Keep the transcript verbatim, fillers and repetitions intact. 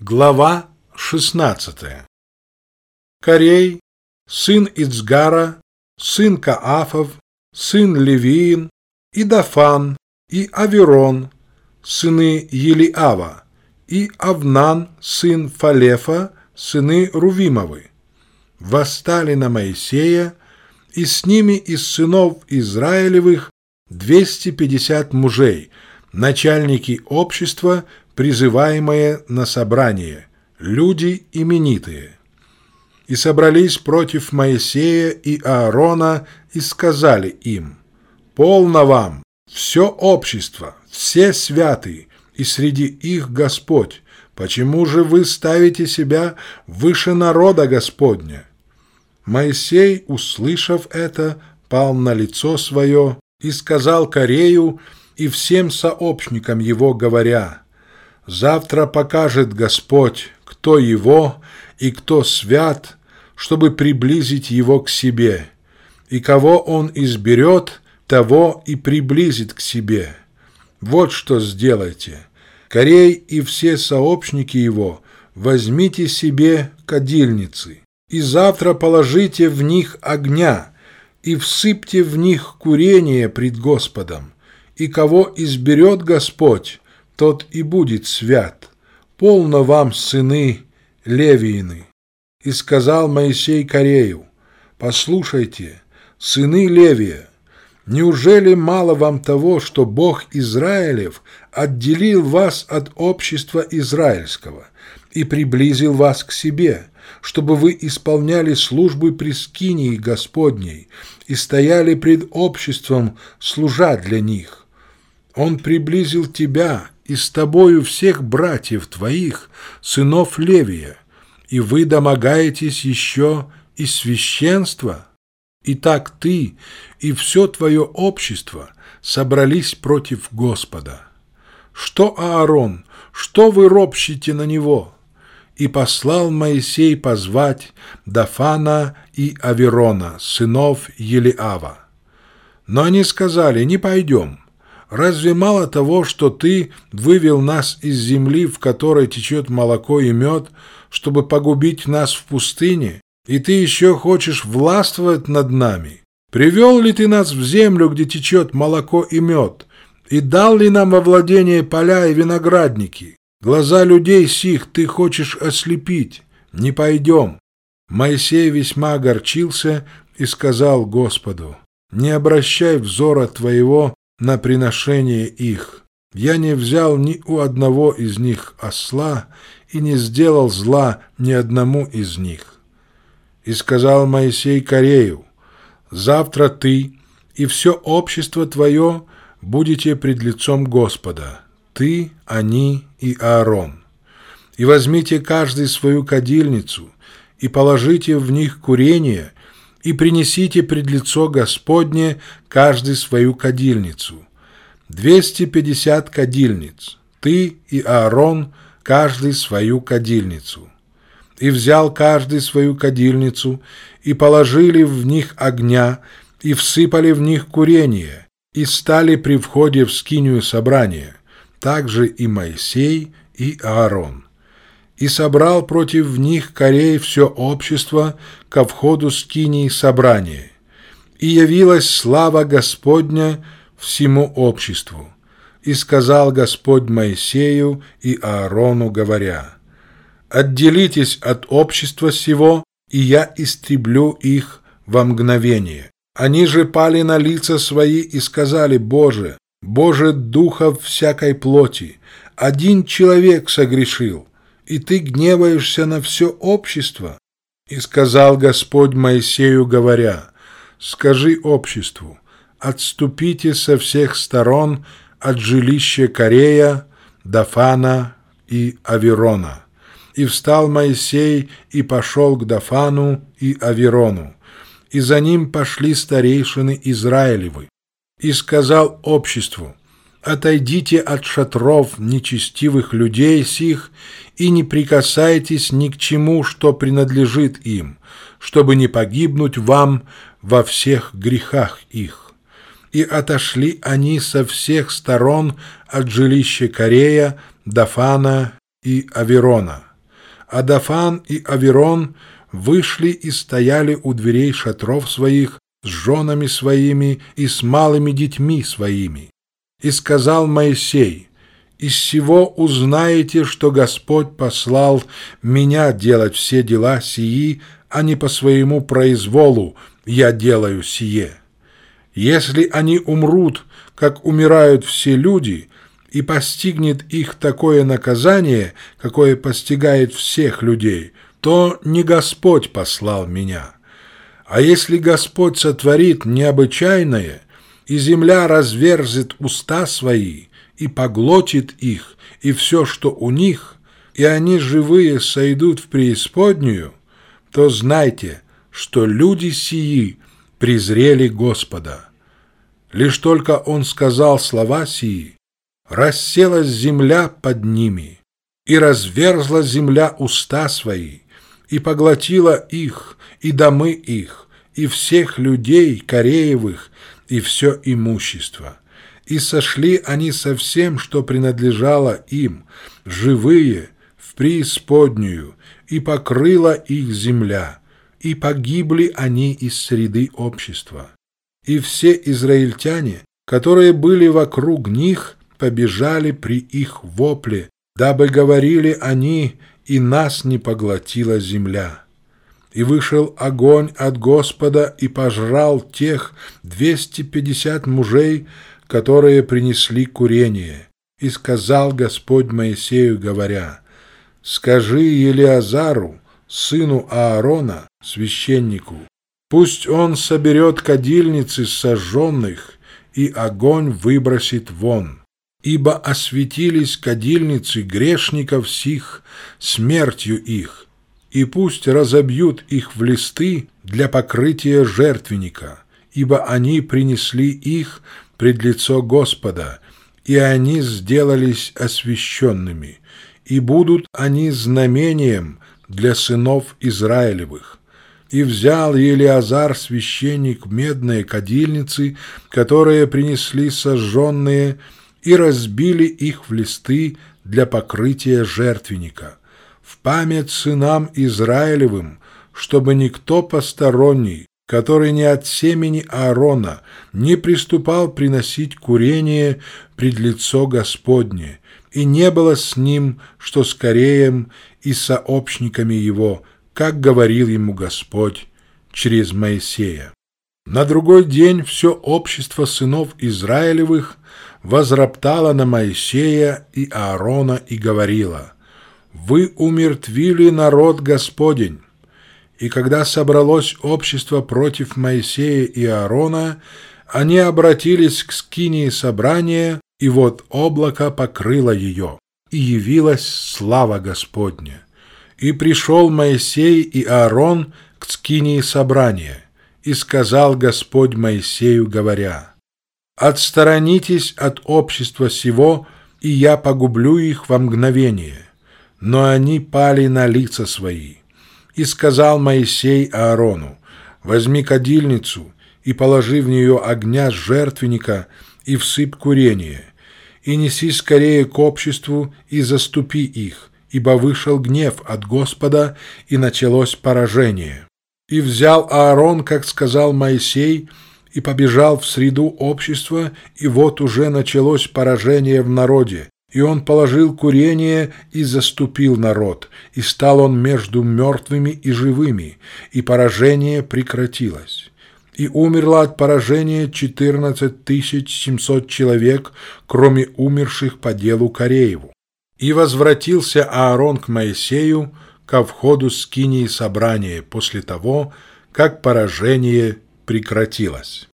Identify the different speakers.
Speaker 1: Глава шестнадцатая. Корей, сын Ицгара, сын Каафов, сын Левиин, и Дафан, и Аверон, сыны Елиава, и Авнан, сын Фалефа, сыны Рувимовы, восстали на Моисея, и с ними из сынов Израилевых двести пятьдесят мужей, начальники общества, призываемые на собрание, люди именитые. И собрались против Моисея и Аарона, и сказали им: «Полно вам, все общество, все святые, и среди их Господь, почему же вы ставите себя выше народа Господня?» Моисей, услышав это, пал на лицо свое и сказал Корею и всем сообщникам его, говоря: «Завтра покажет Господь, кто его и кто свят, чтобы приблизить его к себе, и кого он изберет, того и приблизит к себе. Вот что сделайте: Корей и все сообщники его возьмите себе кадильницы, и завтра положите в них огня, и всыпьте в них курение пред Господом, и кого изберет Господь, тот и будет свят. Полно вам, сыны Левиины». И сказал Моисей Корею: «Послушайте, сыны Левия, неужели мало вам того, что Бог Израилев отделил вас от общества израильского и приблизил вас к себе, чтобы вы исполняли службы при скинии Господней и стояли пред обществом, служа для них? Он приблизил тебя и с тобою всех братьев твоих, сынов Левия, и вы домогаетесь еще и священства? Итак, ты и все твое общество собрались против Господа. Что Аарон, что вы ропщите на него?» И послал Моисей позвать Дафана и Аверона, сынов Елиава. Но они сказали: «Не пойдем. Разве мало того, что ты вывел нас из земли, в которой течет молоко и мед, чтобы погубить нас в пустыне, и ты еще хочешь властвовать над нами? Привел ли ты нас в землю, где течет молоко и мед, и дал ли нам во владение поля и виноградники? Глаза людей сих ты хочешь ослепить. Не пойдем». Моисей весьма огорчился и сказал Господу: «Не обращай взора твоего на приношение их. Я не взял ни у одного из них осла и не сделал зла ни одному из них». И сказал Моисей Корею: «Завтра ты и все общество твое будете пред лицом Господа, ты, они и Аарон. И возьмите каждый свою кадильницу, и положите в них курение, и принесите пред лицо Господне каждый свою кадильницу. Двести пятьдесят кадильниц, ты и Аарон, каждый свою кадильницу». И взял каждый свою кадильницу, и положили в них огня, и всыпали в них курение, и стали при входе в скинию собрания, также и Моисей и Аарон. И собрал против них Корей все общество ко входу скинии собрания. И явилась слава Господня всему обществу. И сказал Господь Моисею и Аарону, говоря: «Отделитесь от общества сего, и я истреблю их во мгновение». Они же пали на лица свои и сказали: «Боже, Боже духов всякой плоти, один человек согрешил, и ты гневаешься на все общество». И сказал Господь Моисею, говоря: «Скажи обществу: отступите со всех сторон от жилища Корея, Дафана и Аверона». И встал Моисей и пошел к Дафану и Аверону, и за ним пошли старейшины Израилевы. И сказал обществу: «Отойдите от шатров нечестивых людей сих, и не прикасайтесь ни к чему, что принадлежит им, чтобы не погибнуть вам во всех грехах их». И отошли они со всех сторон от жилища Корея, Дафана и Аверона. а Дафан и Аверон вышли и стояли у дверей шатров своих с женами своими и с малыми детьми своими. И сказал Моисей: «Из сего узнаете, что Господь послал меня делать все дела сии, а не по своему произволу я делаю сие. Если они умрут, как умирают все люди, и постигнет их такое наказание, какое постигает всех людей, то не Господь послал меня. А если Господь сотворит необычайное, и земля разверзет уста свои, и поглотит их, и все, что у них, и они живые сойдут в преисподнюю, то знайте, что люди сии презрели Господа». Лишь только он сказал слова сии, расселась земля под ними, и разверзла земля уста свои, и поглотила их, и домы их, и всех людей Кореевых, и все имущество. И сошли они со всем, что принадлежало им, живые, в преисподнюю, и покрыла их земля, и погибли они из среды общества. И все израильтяне, которые были вокруг них, побежали при их вопле, дабы говорили они, и нас не поглотила земля. И вышел огонь от Господа и пожрал тех двести пятьдесят мужей, которые принесли курение. И сказал Господь Моисею, говоря: «Скажи Елиазару, сыну Аарона, священнику, пусть он соберет кадильницы сожженных, и огонь выбросит вон. Ибо осветились кадильницы грешников сих смертью их, и пусть разобьют их в листы для покрытия жертвенника, ибо они принесли их пред лицо Господа, и они сделались освященными, и будут они знамением для сынов Израилевых». И взял Елиазар, священник, медные кадильницы, которые принесли сожженные, и разбили их в листы для покрытия жертвенника, в память сынам Израилевым, чтобы никто посторонний, который не от семени Аарона, не приступал приносить курение пред лицо Господне, и не было с ним, что с Кореем и сообщниками его, как говорил ему Господь через Моисея. На другой день все общество сынов Израилевых возроптало на Моисея и Аарона и говорило: «Вы умертвили народ Господень». И когда собралось общество против Моисея и Аарона, они обратились к скинии собрания, и вот облако покрыло ее, и явилась слава Господня. И пришел Моисей и Аарон к скинии собрания, и сказал Господь Моисею, говоря: «Отсторонитесь от общества сего, и я погублю их во мгновение». Но они пали на лица свои. И сказал Моисей Аарону: «Возьми кадильницу и положи в нее огня с жертвенника и всыпь курение, и неси скорее к обществу и заступи их, ибо вышел гнев от Господа, и началось поражение». И взял Аарон, как сказал Моисей, и побежал в среду общества, и вот уже началось поражение в народе. И он положил курение и заступил народ, и стал он между мертвыми и живыми, и поражение прекратилось. И умерло от поражения четырнадцать тысяч семьсот человек, кроме умерших по делу Корееву. И возвратился Аарон к Моисею ко входу скинии собрания после того, как поражение прекратилось.